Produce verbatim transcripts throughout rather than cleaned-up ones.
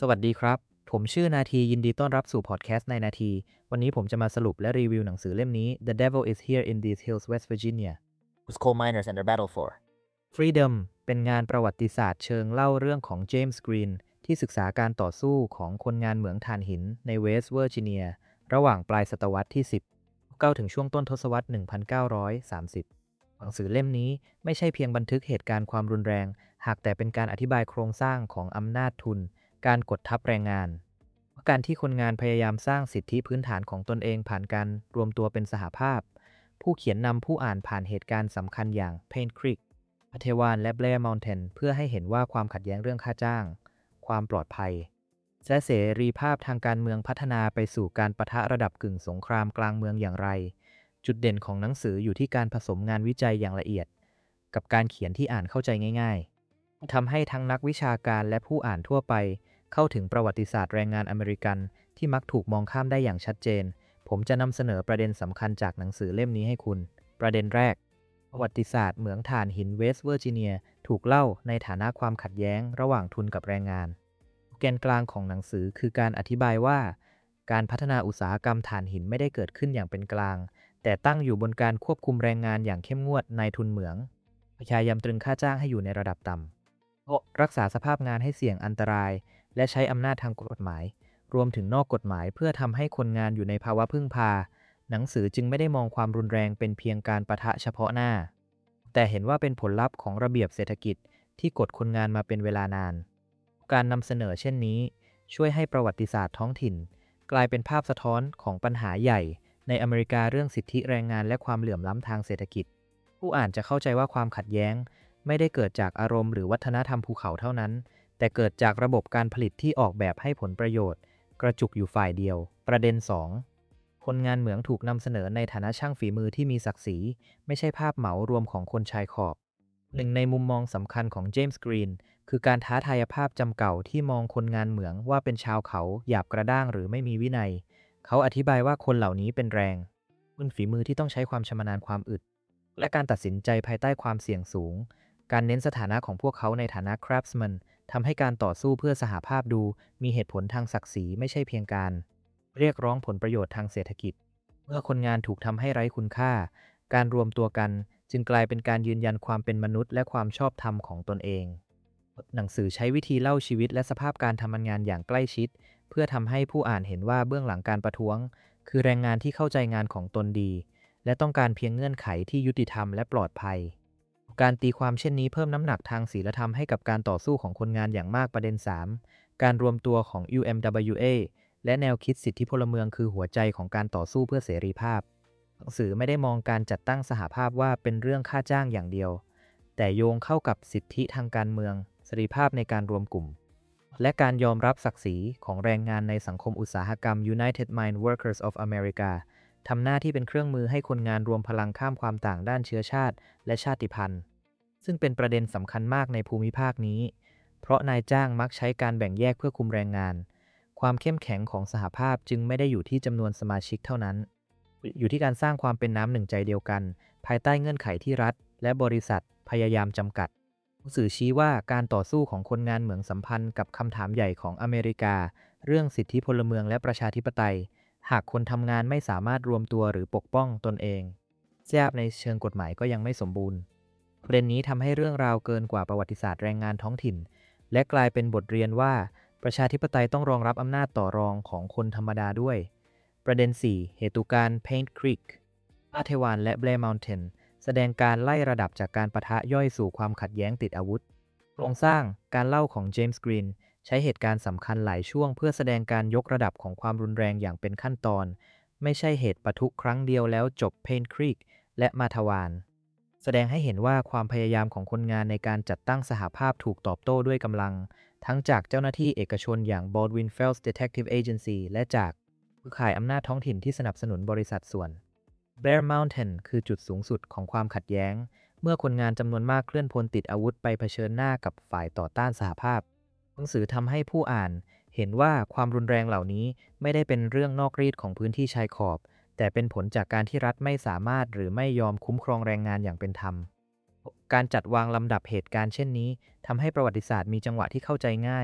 สวัสดีครับ ผมชื่อนาทียินดีต้อนรับสู่พอดแคสต์ในนาที วันนี้ผมจะมาสรุปและรีวิวหนังสือเล่มนี้ The Devil is Here in These Hills, West Virginia whose coal miners and their battle for. Freedom เป็นงานประวัติศาสตร์เชิงเล่าเรื่องของเจมส์กรีนที่ศึกษาการต่อสู้ของคนงานเหมืองถ่านหินในเวสต์เวอร์จิเนียระหว่างปลายศตวรรษที่ สิบ เก้าถึงช่วงต้นทศวรรษ หนึ่งพันเก้าร้อยสามสิบ หนังสือเล่มนี้ไม่ใช่เพียงบันทึกเหตุการณ์ความรุนแรง หากแต่เป็นการอธิบายโครงสร้างของอำนาจทุน การกดทับแรงงาน การที่คนงานพยายามสร้างสิทธิพื้นฐานของตนเองผ่านการรวมตัวเป็นสหภาพ ผู้เขียนนำผู้อ่านผ่านเหตุการณ์สำคัญอย่าง Paint Creek พัทวานและ Blair Mountain เพื่อให้เห็นว่าความขัดแย้งเรื่องค่าจ้าง ความปลอดภัยและเสรีภาพทางการเมืองพัฒนาไปสู่การปะทะระดับกึ่งสงครามกลางเมืองอย่างไร จุดเด่นของหนังสืออยู่ที่การผสมงานวิจัยอย่างละเอียด กับการเขียนที่อ่านเข้าใจง่ายๆทำให้ทั้งนักวิชาการและผู้อ่านทั่วไปเข้าถึงประวัติศาสตร์แรงงานอเมริกันที่มักถูกมองข้ามได้อย่างชัดเจน ผมจะนำเสนอประเด็นสำคัญจากหนังสือเล่มนี้ให้คุณ ประเด็นแรก ประวัติศาสตร์เหมืองถ่านหินเวสต์เวอร์จิเนียถูกเล่าในฐานะความขัดแย้งระหว่างทุนกับแรงงาน แกนกลางของหนังสือคือการอธิบายว่า การพัฒนาอุตสาหกรรมถ่านหินไม่ได้เกิดขึ้นอย่างเป็นกลาง แต่ตั้งอยู่บนการควบคุมแรงงานอย่างเข้มงวดในทุนเหมือง พยายามตรึงค่าจ้างให้อยู่ในระดับต่ำรักษาสภาพงานให้เสี่ยงอันตราย และใช้อำนาจทางกฎหมาย รวมถึงนอกกฎหมายเพื่อทำให้คนงานอยู่ในภาวะพึ่งพา หนังสือจึงไม่ได้มองความรุนแรงเป็นเพียงการปะทะเฉพาะหน้า แต่เห็นว่าเป็นผลลัพธ์ของระเบียบเศรษฐกิจที่กดคนงานมาเป็นเวลานาน การนำเสนอเช่นนี้ช่วยให้ประวัติศาสตร์ท้องถิ่น กลายเป็นภาพสะท้อนของปัญหาใหญ่ในอเมริกาเรื่องสิทธิแรงงานและความเหลื่อมล้ำทางเศรษฐกิจ ผู้อ่านจะเข้าใจว่าความขัดแย้งไม่ได้เกิดจากอารมณ์หรือวัฒนธรรมภูเขาเท่านั้น แต่เกิดจากระบบการผลิตที่ออกแบบให้ผลประโยชน์ กระจุกอยู่ฝ่ายเดียว ประเด็น สอง คนงานเหมืองถูกนำเสนอในฐานะช่างฝีมือที่มีศักดิ์ศรีไม่ใช่ภาพเหมารวมของคนชายขอบ หนึ่งในมุมมองสำคัญของเจมส์กรีนคือการท้าทายภาพจำเก่าที่มองคนงานเหมืองว่าเป็นชาวเขาหยาบกระด้างหรือไม่มีวินัย เขาอธิบายว่าคนเหล่านี้เป็นแรงมือฝีมือที่ต้องใช้ความชำนาญความอึด และการตัดสินใจภายใต้ความเสี่ยงสูง การเน้นสถานะของพวกเขาในฐานะ craftsman ทำให้การต่อสู้เพื่อสหภาพดูมีเหตุผลทางศักดิ์ศรีไม่ใช่เพียงการเรียกร้องผลประโยชน์ทางเศรษฐกิจ เมื่อคนงานถูกทำให้ไร้คุณค่า การรวมตัวกันจึงกลายเป็นการยืนยันความเป็นมนุษย์และความชอบธรรมของตนเอง หนังสือใช้วิธีเล่าชีวิตและสภาพการทำงานอย่างใกล้ชิด เพื่อทำให้ผู้อ่านเห็นว่าเบื้องหลังการประท้วง คือแรงงานที่เข้าใจงานของตนดี และต้องการเพียงเงื่อนไขที่ยุติธรรมและปลอดภัย การตีความเช่นนี้เพิ่มน้ำหนักทางศีลธรรมให้กับการต่อสู้ของคนงานอย่างมากประเด็น สาม การรวมตัวของ ยู เอ็ม ดับเบิลยู เอ และแนวคิดสิทธิพลเมืองคือหัวใจของการต่อสู้เพื่อเสรีภาพ หนังสือไม่ได้มองการจัดตั้งสหภาพว่าเป็นเรื่องค่าจ้างอย่างเดียว แต่โยงเข้ากับสิทธิทางการเมืองเสรีภาพในการรวมกลุ่ม และการยอมรับศักดิ์ศรีของแรงงานในสังคมอุตสาหกรรม United Mine Workers of America ทำหน้าที่เป็นเครื่องมือให้คนงานรวมพลังข้ามความต่างด้านเชื้อชาติและชาติพันธุ์ ซึ่งเป็นประเด็นสำคัญมากในภูมิภาคนี้ เพราะนายจ้างมักใช้การแบ่งแยกเพื่อคุมแรงงาน ความเข้มแข็งของสหภาพจึงไม่ได้อยู่ที่จำนวนสมาชิกเท่านั้น อยู่ที่การสร้างความเป็นน้ำหนึ่งใจเดียวกัน ภายใต้เงื่อนไขที่รัฐและบริษัทพยายามจำกัดหนังสือชี้ว่าการต่อสู้ของคนงานเหมืองสัมพันธ์กับคำถามใหญ่ของอเมริกา เรื่องสิทธิพลเมืองและประชาธิปไตย หากคนทำงานไม่สามารถรวมตัวหรือปกป้องตนเองเสียบในเชิงกฎหมายก็ยังไม่สมบูรณ์ประเด็นนี้ทำให้เรื่องราวเกินกว่าประวัติศาสตร์แรงงานท้องถิ่น และกลายเป็นบทเรียนว่าประชาธิปไตยต้องรองรับอำนาจต่อรองของคนธรรมดาด้วย ประเด็น สี่ เหตุการณ์ Paint Creek พาเทวานและ Blair Mountain แสดงการไล่ระดับจากการปะทะย่อยสู่ความขัดแย้งติดอาวุธ โครงสร้างการเล่าของเจมส์กรีนใช้เหตุการณ์สำคัญหลายช่วงเพื่อแสดงการยกระดับของความรุนแรงอย่างเป็นขั้นตอน ไม่ใช่เหตุปะทุครั้งเดียวแล้วจบ Paint Creek และมาทวานแสดงให้เห็นว่าความพยายามของคนงานในการจัดตั้งสหภาพถูกตอบโต้ด้วยกำลัง ทั้งจากเจ้าหน้าที่เอกชนอย่าง Baldwin Felts Detective Agency และจากเครือข่ายอำนาจท้องถิ่นที่สนับสนุนบริษัทส่วน Blair Mountain คือจุดสูงสุดของความขัดแย้ง เมื่อคนงานจำนวนมากเคลื่อนพลติดอาวุธไปเผชิญหน้ากับฝ่ายต่อต้านสหภาพหนังสือทำให้ผู้อ่านเห็นว่าความรุนแรงเหล่านี้ไม่ได้เป็นเรื่องนอกรีดของพื้นที่ชายขอบ แต่เป็นผลจากการที่รัฐไม่สามารถหรือไม่ยอมคุ้มครองแรงงานอย่างเป็นธรรม การจัดวางลำดับเหตุการณ์เช่นนี้ทำให้ประวัติศาสตร์มีจังหวะที่เข้าใจง่าย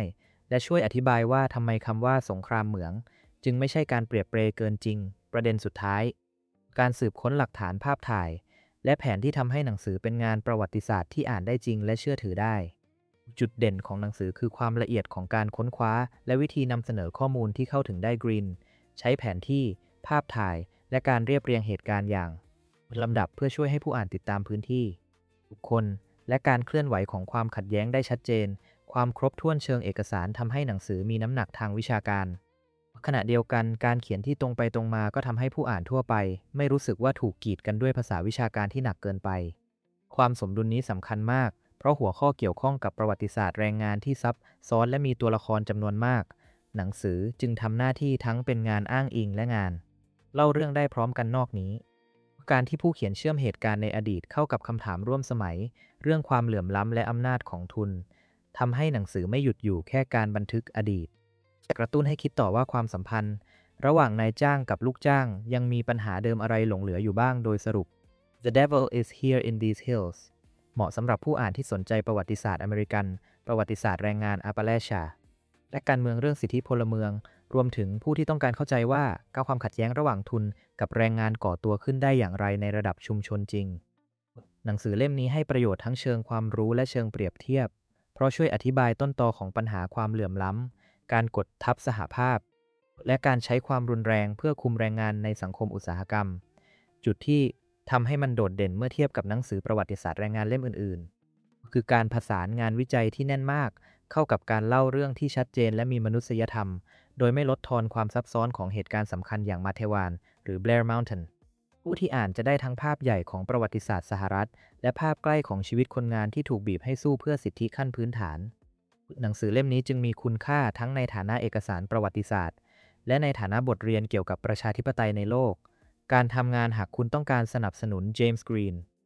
และช่วยอธิบายว่าทำไมคำว่าสงครามเหมืองจึงไม่ใช่การเปรียบเปรยเกินจริงประเด็นสุดท้ายการสืบค้นหลักฐานภาพถ่ายและแผนที่ทำให้หนังสือเป็นงานประวัติศาสตร์ที่อ่านได้จริงและเชื่อถือได้จุดเด่นของหนังสือคือความละเอียดของการค้นคว้าและวิธีนำเสนอข้อมูลที่เข้าถึงได้กรีนใช้แผนที่ภาพถ่ายและการเรียบเรียงเหตุการณ์อย่างลำดับเพื่อช่วยให้ผู้อ่านติดตามพื้นที่บุคคลและการเคลื่อนไหวของความขัดแย้งได้ชัดเจนความครบถ้วนเชิงเอกสารทำให้หนังสือมีน้ำหนักทางวิชาการขณะเดียวกันการเขียนที่ตรงไปตรงมาก็ทำให้ผู้อ่านทั่วไปไม่รู้สึกว่าถูกกีดกันด้วยภาษาวิชาการที่หนักเกินไปความสมดุลนี้สำคัญมากเพราะหัวข้อเกี่ยวข้องกับประวัติศาสตร์แรงงานที่ซับซ้อนและมีตัวละครจำนวนมากหนังสือจึงทำหน้าที่ทั้งเป็นงานอ้างอิงและงานเล่าเรื่องได้พร้อมกันนอกนี้การที่ผู้เขียนเชื่อมเหตุการณ์ในอดีตเข้ากับคำถามร่วมสมัยเรื่องความเหลื่อมล้ำและอำนาจของทุนทำให้หนังสือไม่หยุดอยู่แค่การบันทึกอดีตแต่กระตุ้นให้คิดต่อว่าความสัมพันธ์ระหว่างนายจ้างกับลูกจ้างยังมีปัญหาเดิมอะไรหลงเหลืออยู่บ้างโดยสรุป The Devil is here in these hills เหมาะสำหรับผู้อ่านที่สนใจประวัติศาสตร์อเมริกันประวัติศาสตร์แรงงานอาปาเลชาและการเมืองเรื่องสิทธิพลเมืองรวมถึงผู้ที่ต้องการเข้าใจว่าการความขัดแย้งระหว่างทุนกับแรงงานก่อตัวขึ้นได้อย่างไรในระดับชุมชนจริงหนังสือเล่มนี้ให้ประโยชน์ทั้งเชิงความรู้และเชิงเปรียบเทียบเพราะช่วยอธิบายต้นตอของปัญหาความเหลื่อมล้ำการกดทับสหภาพและการใช้ความรุนแรงเพื่อคุมแรงงานในสังคมอุตสาหกรรมจุดที่ทำให้มันโดดเด่นเมื่อเทียบกับหนังสือประวัติศาสตร์แรงงานเล่มอื่นๆคือการผสานงานวิจัยที่แน่นมากเข้ากับการเล่าเรื่องที่ชัดเจนและมีมนุษยธรรมโดยไม่ลดทอนความซับซ้อนของเหตุการณ์สำคัญอย่างมาเทวานหรือ Blair Mountain ผู้ที่อ่านจะได้ทั้งภาพใหญ่ของประวัติศาสตร์สหรัฐและภาพใกล้ของชีวิตคนงานที่ถูกบีบให้สู้เพื่อสิทธิขั้นพื้นฐานหนังสือเล่มนี้จึงมีคุณค่าทั้งในฐานะเอกสารประวัติศาสตร์และในฐานะบทเรียนเกี่ยวกับประชาธิปไตยในโลกการทำงานหากคุณต้องการสนับสนุนเจมส์กรีน